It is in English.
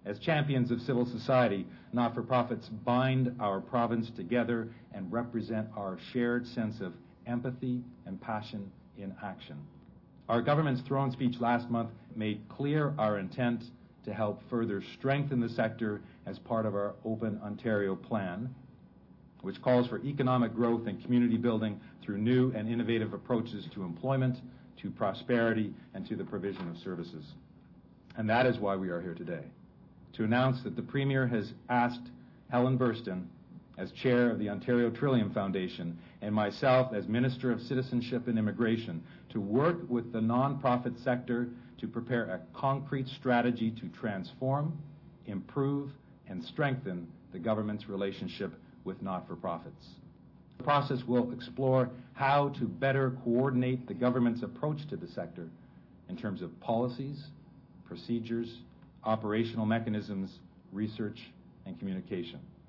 As champions of civil society, not-for-profits bind our province together and represent our shared sense of empathy and passion in action. Our government's throne speech last month made clear our intent to help further strengthen the sector as part of our Open Ontario plan, which calls for economic growth and community building through new and innovative approaches to employment, to prosperity, and to the provision of services. And that is why we are here today, to announce that the Premier has asked Helen Burstyn, as chair of the Ontario Trillium Foundation, and myself as Minister of Citizenship and Immigration, to work with the nonprofit sector to prepare a concrete strategy to transform, improve, and strengthen the government's relationship with not-for-profits. The process will explore how to better coordinate the government's approach to the sector in terms of policies, procedures, operational mechanisms, research, and communication.